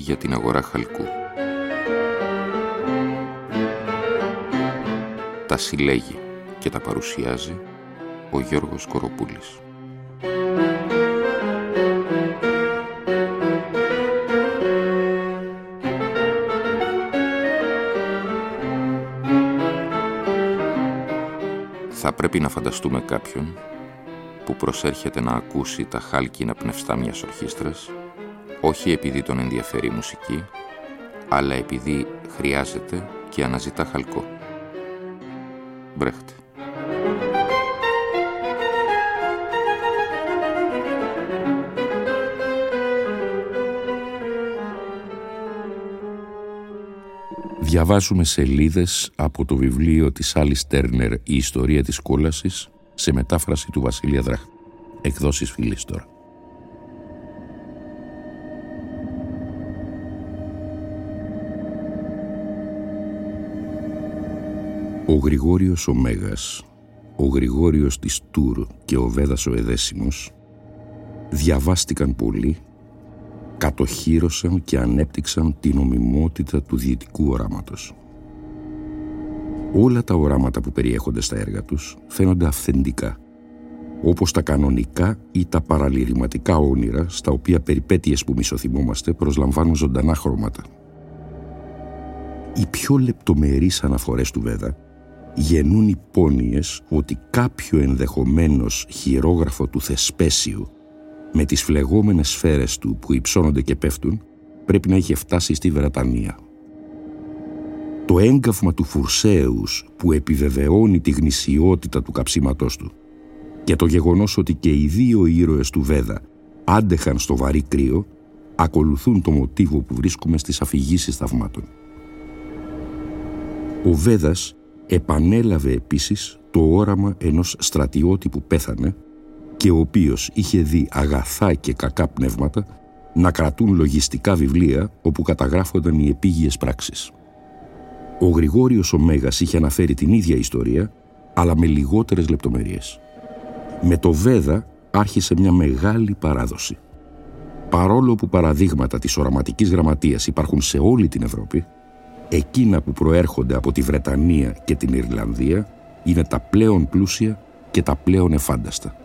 για την αγορά χαλκού. Τα συλλέγει και τα παρουσιάζει ο Γιώργος Κοροπούλης. Θα πρέπει να φανταστούμε κάποιον που προσέρχεται να ακούσει τα χάλκινα πνευστά μιας ορχήστρας, όχι επειδή τον ενδιαφέρει η μουσική, αλλά επειδή χρειάζεται και αναζητά χαλκό. Μπρέχτ. Διαβάζουμε σελίδες από το βιβλίο της Άλις Τέρνερ «Η ιστορία της κόλασης» σε μετάφραση του Βασίλη Αδράχτη. Εκδόσεις Φιλίστωρα. Ο Γρηγόριος ο Μέγας, ο Γρηγόριος της Τούρ και ο Βέδας ο Εδέσιμος διαβάστηκαν πολύ, κατοχύρωσαν και ανέπτυξαν την ομιμότητα του διαιτικού οράματος. Όλα τα οράματα που περιέχονται στα έργα τους φαίνονται αυθεντικά, όπως τα κανονικά ή τα παραλυρηματικά όνειρα στα οποία περιπέτειες που μισοθυμόμαστε προσλαμβάνουν ζωντανά χρώματα. Οι πιο λεπτομερείς αναφορές του Βέδα γεννούν υπόνοιες ότι κάποιο ενδεχομένως χειρόγραφο του Θεσπέσιου με τις φλεγόμενες σφαίρες του που υψώνονται και πέφτουν πρέπει να είχε φτάσει στη Βρετανία. Το έγκαυμα του Φουρσέους που επιβεβαιώνει τη γνησιότητα του καψίματός του και το γεγονός ότι και οι δύο ήρωες του Βέδα άντεχαν στο βαρύ κρύο ακολουθούν το μοτίβο που βρίσκουμε στις αφηγήσεις θαυμάτων. Ο Βέδας επανέλαβε επίσης το όραμα ενός στρατιώτη που πέθανε και ο οποίος είχε δει αγαθά και κακά πνεύματα να κρατούν λογιστικά βιβλία όπου καταγράφονταν οι επίγειες πράξεις. Ο Γρηγόριος ο Μέγας είχε αναφέρει την ίδια ιστορία, αλλά με λιγότερες λεπτομέρειες. Με το Βέδα άρχισε μια μεγάλη παράδοση. Παρόλο που παραδείγματα της οραματικής γραμματείας υπάρχουν σε όλη την Ευρώπη, εκείνα που προέρχονται από τη Βρετανία και την Ιρλανδία είναι τα πλέον πλούσια και τα πλέον εφάνταστα.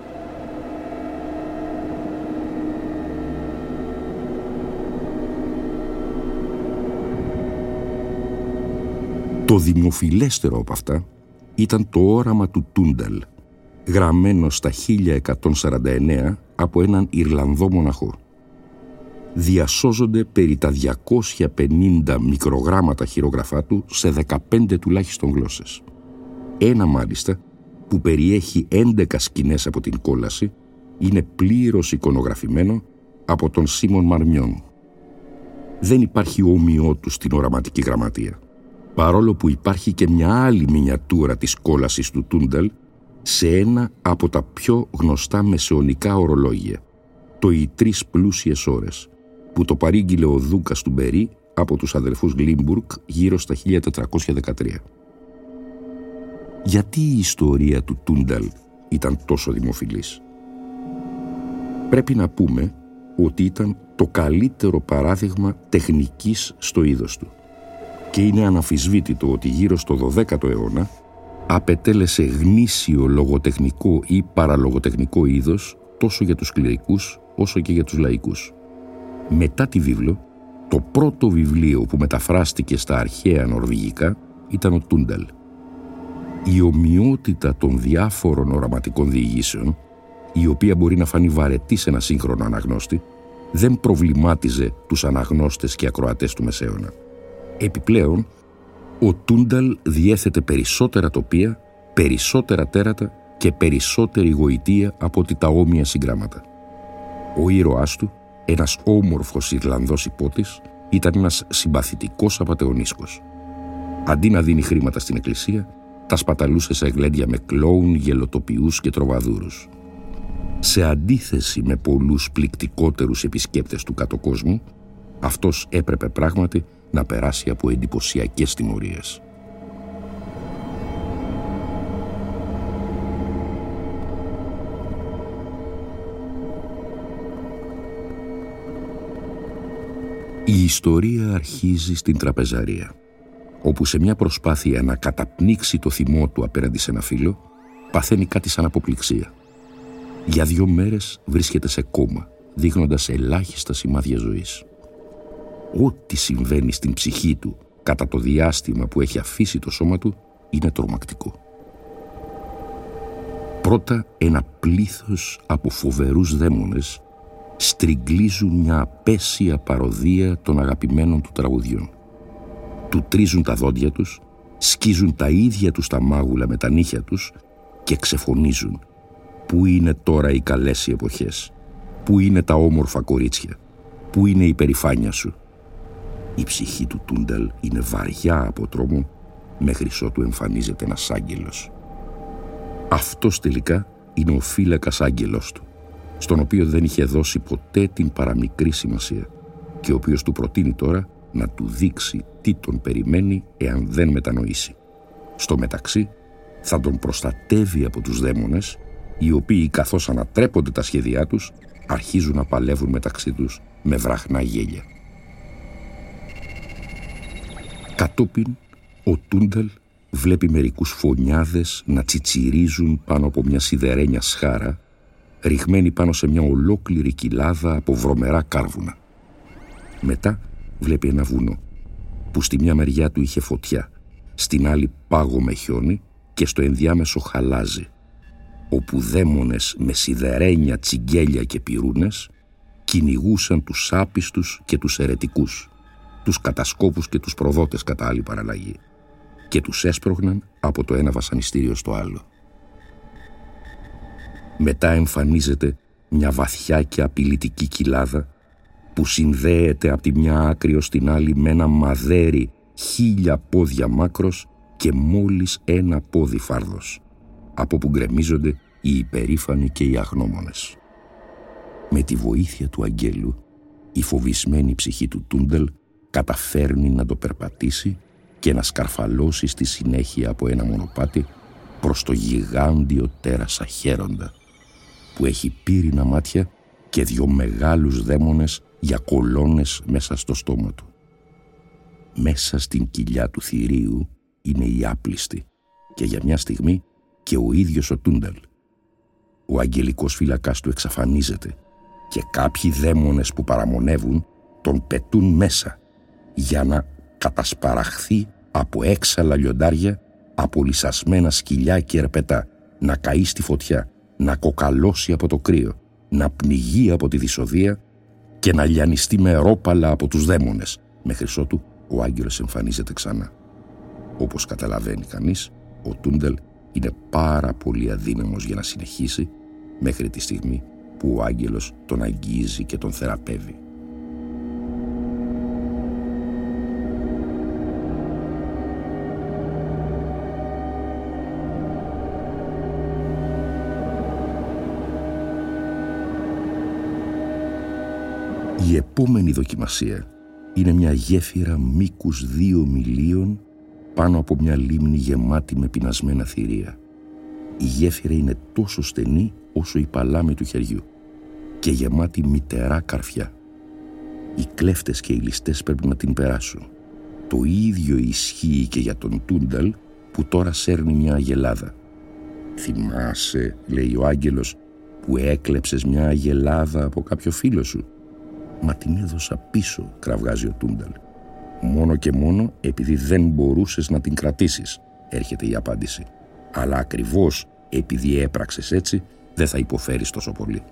Το δημοφιλέστερο από αυτά ήταν το όραμα του Τούνταλ, γραμμένο στα 1149 από έναν Ιρλανδό μοναχό. Διασώζονται περί τα 250 μικρογράμματα χειρογραφάτου σε 15 τουλάχιστον γλώσσες. Ένα μάλιστα που περιέχει 11 σκηνές από την κόλαση είναι πλήρως εικονογραφημένο από τον Σίμον Μαρμιόν. Δεν υπάρχει όμοιό του στην οραματική γραμματεία, παρόλο που υπάρχει και μια άλλη μινιατούρα της κόλασης του Τούνταλ σε ένα από τα πιο γνωστά μεσαιωνικά ορολόγια, το «Οι τρεις πλούσιες ώρες», που το παρήγγειλε ο Δούκας του Μπερί από τους αδελφούς Γκλίμπουργκ γύρω στα 1413. Γιατί η ιστορία του Τούνταλ ήταν τόσο δημοφιλής? Πρέπει να πούμε ότι ήταν το καλύτερο παράδειγμα τεχνικής στο είδος του και είναι αναμφισβήτητο ότι γύρω στο 12ο αιώνα απετέλεσε γνήσιο λογοτεχνικό ή παραλογοτεχνικό είδος τόσο για τους κληρικούς όσο και για τους λαϊκούς. Μετά τη βίβλο, το πρώτο βιβλίο που μεταφράστηκε στα αρχαία νορβηγικά ήταν ο Τούνταλ. Η ομοιότητα των διάφορων οραματικών διηγήσεων, η οποία μπορεί να φανεί βαρετή σε ένα σύγχρονο αναγνώστη, δεν προβλημάτιζε τους αναγνώστες και ακροατές του Μεσαίωνα. Επιπλέον, ο Τούνταλ διέθετε περισσότερα τοπία, περισσότερα τέρατα και περισσότερη γοητεία από ότι τα όμοια συγγράμματα. Ο ήρωάς του, ένας όμορφος Ιρλανδός υπότης, ήταν ένας συμπαθητικός απατεωνίσκος. Αντί να δίνει χρήματα στην εκκλησία, τα σπαταλούσε σε γλέντια με κλόουν, γελοτοποιούς και τροβαδούρους. Σε αντίθεση με πολλούς πληκτικότερους επισκέπτες του κατοκόσμου, αυτός έπρεπε πράγματι να περάσει από εντυπωσιακές τιμωρίες. Η ιστορία αρχίζει στην τραπεζαρία, όπου σε μια προσπάθεια να καταπνίξει το θυμό του απέναντι σε ένα φίλο, παθαίνει κάτι σαν αποπληξία. Για 2 μέρες βρίσκεται σε κόμμα, δείχνοντας ελάχιστα σημάδια ζωής. Ό,τι συμβαίνει στην ψυχή του κατά το διάστημα που έχει αφήσει το σώμα του είναι τρομακτικό. Πρώτα ένα πλήθος από φοβερούς δαίμονες στριγκλίζουν μια απέσια παροδία των αγαπημένων του τραγουδιών. Του τρίζουν τα δόντια τους, σκίζουν τα ίδια τους τα μάγουλα με τα νύχια τους και ξεφωνίζουν. Πού είναι τώρα οι καλές οι εποχές? Πού είναι τα όμορφα κορίτσια? Πού είναι η περηφάνεια σου? Η ψυχή του Τούνταλ είναι βαριά από τρόμο μέχρι ότου εμφανίζεται ένας άγγελος. Αυτός τελικά είναι ο φύλακας άγγελος του, στον οποίο δεν είχε δώσει ποτέ την παραμικρή σημασία και ο οποίος του προτείνει τώρα να του δείξει τι τον περιμένει εάν δεν μετανοήσει. Στο μεταξύ θα τον προστατεύει από τους δαίμονες, οι οποίοι καθώς ανατρέπονται τα σχέδιά τους αρχίζουν να παλεύουν μεταξύ τους με βραχνά γέλια. Κατόπιν ο Τούνταλ βλέπει μερικούς φωνιάδες να τσιτσιρίζουν πάνω από μια σιδερένια σχάρα, ριγμένη πάνω σε μια ολόκληρη κοιλάδα από βρωμερά κάρβουνα. Μετά βλέπει ένα βουνό, που στη μια μεριά του είχε φωτιά, στην άλλη πάγο με χιόνι και στο ενδιάμεσο χαλάζι, όπου δαίμονες με σιδερένια τσιγκέλια και πυρούνες κυνηγούσαν τους άπιστους και τους αιρετικούς, τους κατασκόπους και τους προδότες κατά άλλη παραλλαγή, και τους έσπρωχναν από το ένα βασανιστήριο στο άλλο. Μετά εμφανίζεται μια βαθιά και απειλητική κοιλάδα που συνδέεται από τη μια άκρη ως την άλλη με ένα μαδέρι 1000 πόδια μάκρος και μόλις 1 πόδι φάρδος, από που γκρεμίζονται οι υπερήφανοι και οι αγνώμονες. Με τη βοήθεια του αγγέλου, η φοβισμένη ψυχή του Τούνταλ καταφέρνει να το περπατήσει και να σκαρφαλώσει στη συνέχεια από ένα μονοπάτι προς το γιγάντιο τέρας αχέροντα, που έχει πύρινα μάτια και 2 μεγάλους δαίμονες για κολόνες μέσα στο στόμα του. Μέσα στην κοιλιά του θηρίου είναι η άπλιστη και για μια στιγμή και ο ίδιος ο Τούνταλ. Ο αγγελικός φύλακας του εξαφανίζεται και κάποιοι δαίμονες που παραμονεύουν τον πετούν μέσα για να κατασπαραχθεί από έξαλα λιοντάρια, από λυσασμένα σκυλιά και ερπετά, να καεί στη φωτιά, να κοκαλώσει από το κρύο, να πνιγεί από τη δυσοδεία και να λιανιστεί με ρόπαλα από τους δαίμονες, μέχρι ότου ο άγγελος εμφανίζεται ξανά. Όπως καταλαβαίνει κανείς, ο Τούνταλ είναι πάρα πολύ αδύναμος για να συνεχίσει μέχρι τη στιγμή που ο άγγελος τον αγγίζει και τον θεραπεύει. Η επόμενη δοκιμασία είναι μια γέφυρα μήκους 2 μιλίων πάνω από μια λίμνη γεμάτη με πυνασμένα θηρία. Η γέφυρα είναι τόσο στενή όσο η παλάμη του χεριού και γεμάτη μυτερά καρφιά. Οι κλέφτες και οι ληστές πρέπει να την περάσουν. Το ίδιο ισχύει και για τον Τούνταλ που τώρα σέρνει μια αγελάδα. «Θυμάσαι», λέει ο άγγελος, «που έκλεψες μια αγελάδα από κάποιο φίλο σου?» «Μα την έδωσα πίσω», κραυγάζει ο Τούνταλ. «Μόνο και μόνο επειδή δεν μπορούσες να την κρατήσεις», έρχεται η απάντηση. «Αλλά ακριβώς επειδή έπραξες έτσι, δεν θα υποφέρεις τόσο πολύ».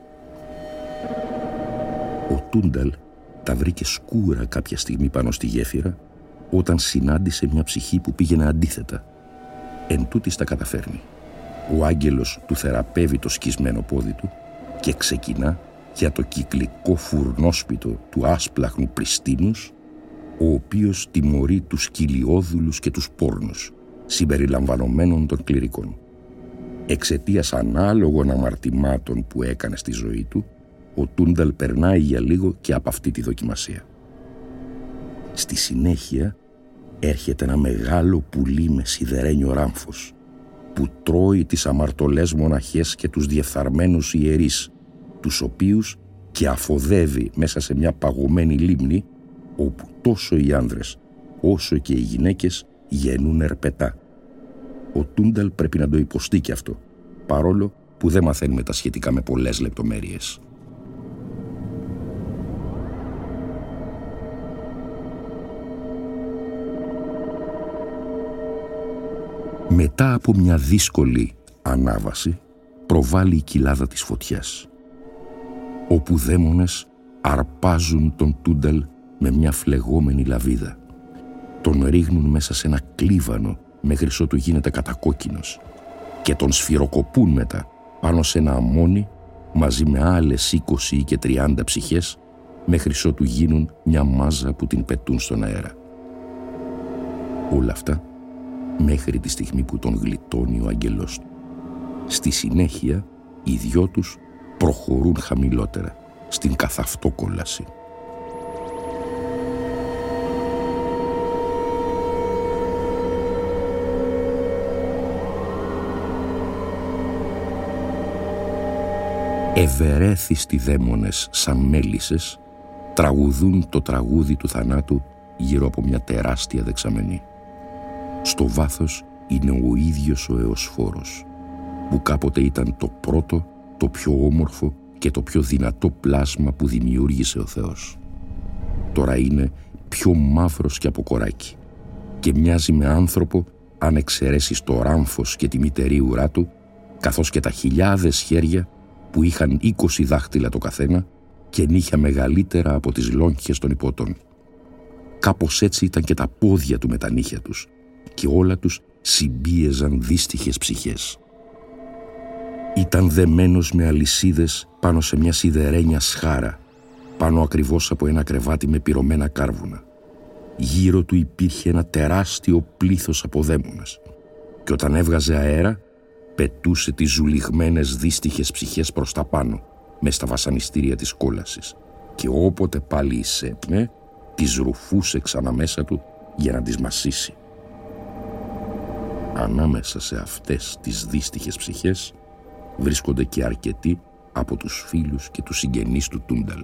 Ο Τούνταλ τα βρήκε σκούρα κάποια στιγμή πάνω στη γέφυρα όταν συνάντησε μια ψυχή που πήγαινε αντίθετα. Εν τούτης τα καταφέρνει. Ο άγγελος του θεραπεύει το σκισμένο πόδι του και ξεκινά για το κυκλικό φουρνόσπιτο του άσπλαχνου Πριστίνους, ο οποίος τιμωρεί τους σκυλιόδουλους και τους πόρνους, συμπεριλαμβανομένων των κληρικών. Εξαιτίας ανάλογων αμαρτημάτων που έκανε στη ζωή του, ο Τούνταλ περνάει για λίγο και από αυτή τη δοκιμασία. Στη συνέχεια έρχεται ένα μεγάλο πουλί με σιδερένιο ράμφος, που τρώει τις αμαρτωλές μοναχές και τους διεφθαρμένους ιερείς, τους οποίους και αφοδεύει μέσα σε μια παγωμένη λίμνη, όπου τόσο οι άνδρες όσο και οι γυναίκες γεννούν ερπετά. Ο Τούνταλ πρέπει να το υποστεί και αυτό, παρόλο που δεν μαθαίνουμε τα σχετικά με πολλές λεπτομέρειες. Μετά από μια δύσκολη ανάβαση προβάλλει η κοιλάδα της φωτιάς, όπου δαίμονες αρπάζουν τον Τούνταλ με μια φλεγόμενη λαβίδα. Τον ρίχνουν μέσα σε ένα κλίβανο μέχρι ότου γίνεται κατακόκκινος και τον σφυροκοπούν μετά πάνω σε ένα αμμόνι μαζί με άλλες 20 ή και 30 ψυχές μέχρι ότου γίνουν μια μάζα που την πετούν στον αέρα. Όλα αυτά μέχρι τη στιγμή που τον γλιτώνει ο αγγελός του. Στη συνέχεια οι δυο τους προχωρούν χαμηλότερα στην καθαυτόκολλαση. Ευερέθιστοι δαίμονες σαν μέλισσες τραγουδούν το τραγούδι του θανάτου γύρω από μια τεράστια δεξαμενή. Στο βάθος είναι ο ίδιος ο Εωσφόρος, που κάποτε ήταν το πρώτο, το πιο όμορφο και το πιο δυνατό πλάσμα που δημιούργησε ο Θεός. Τώρα είναι πιο μαύρος και από κοράκι και μοιάζει με άνθρωπο αν εξαιρέσεις το ράμφος και τη μητερή ουρά του, καθώς και τα χιλιάδες χέρια που είχαν 20 δάχτυλα το καθένα και νύχια μεγαλύτερα από τις λόγχες των υπότων. Κάπως έτσι ήταν και τα πόδια του με τα νύχια τους και όλα τους συμπίεζαν δύστιχες ψυχές. Ήταν δεμένος με αλυσίδες πάνω σε μια σιδερένια σχάρα, πάνω ακριβώς από ένα κρεβάτι με πυρωμένα κάρβουνα. Γύρω του υπήρχε ένα τεράστιο πλήθος από δαίμονες και όταν έβγαζε αέρα πετούσε τις ζουλιγμένες δύστιχες ψυχές προς τα πάνω μες στα βασανιστήρια της κόλασης και όποτε πάλι εισέπνε τις ρουφούσε ξανά μέσα του για να τις μασίσει. Ανάμεσα σε αυτές τις δύστιχες ψυχές βρίσκονται και αρκετοί από τους φίλους και τους συγγενείς του Τούνταλ.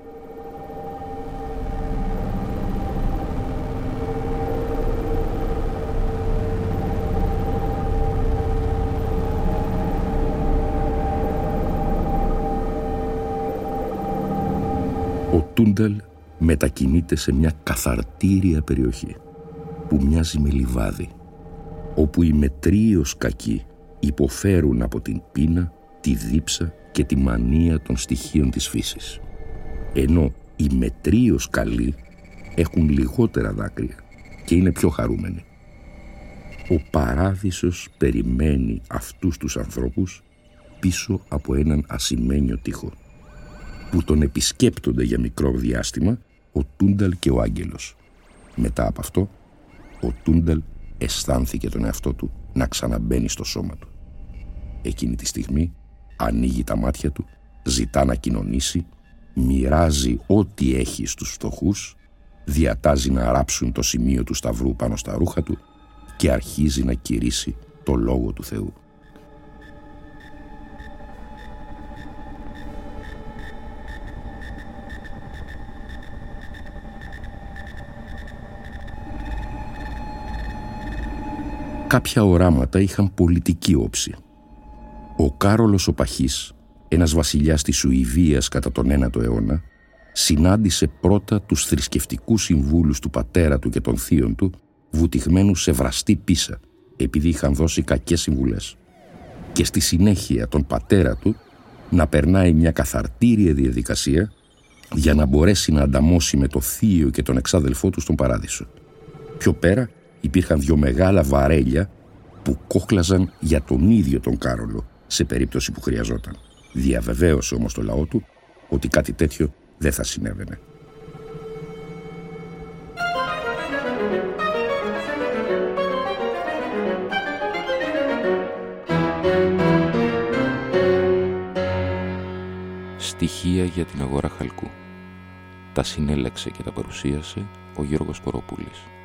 Ο Τούνταλ μετακινείται σε μια καθαρτήρια περιοχή που μοιάζει με λιβάδι, όπου οι μετρίως κακοί υποφέρουν από την πείνα, τη δίψα και τη μανία των στοιχείων της φύσης. Ενώ οι μετρίως καλοί έχουν λιγότερα δάκρυα και είναι πιο χαρούμενοι. Ο παράδεισος περιμένει αυτούς τους ανθρώπους πίσω από έναν ασημένιο τοίχο, που τον επισκέπτονται για μικρό διάστημα ο Τούνταλ και ο άγγελος. Μετά από αυτό, ο Τούνταλ αισθάνθηκε τον εαυτό του να ξαναμπαίνει στο σώμα του. Εκείνη τη στιγμή ανοίγει τα μάτια του, ζητά να κοινωνήσει, μοιράζει ό,τι έχει στους φτωχούς, διατάζει να ράψουν το σημείο του σταυρού πάνω στα ρούχα του και αρχίζει να κηρύσει το λόγο του Θεού. Κάποια οράματα είχαν πολιτική όψη. Ο Κάρολος ο Παχής, ένας βασιλιάς της Σουηδίας κατά τον 9ο αιώνα, συνάντησε πρώτα τους θρησκευτικούς συμβούλους του πατέρα του και των θείων του, βουτυγμένους σε βραστή πίσα, επειδή είχαν δώσει κακές συμβουλές. Και στη συνέχεια τον πατέρα του να περνάει μια καθαρτήρια διαδικασία για να μπορέσει να ανταμώσει με το θείο και τον εξάδελφό του στον παράδεισο. Πιο πέρα υπήρχαν 2 μεγάλα βαρέλια που κόχλαζαν για τον ίδιο τον Κάρολο σε περίπτωση που χρειαζόταν. Διαβεβαίωσε όμως το λαό του ότι κάτι τέτοιο δεν θα συνέβαινε. Στοιχεία για την αγορά χαλκού. Τα συνέλεξε και τα παρουσίασε ο Γιώργος Κοροπούλης.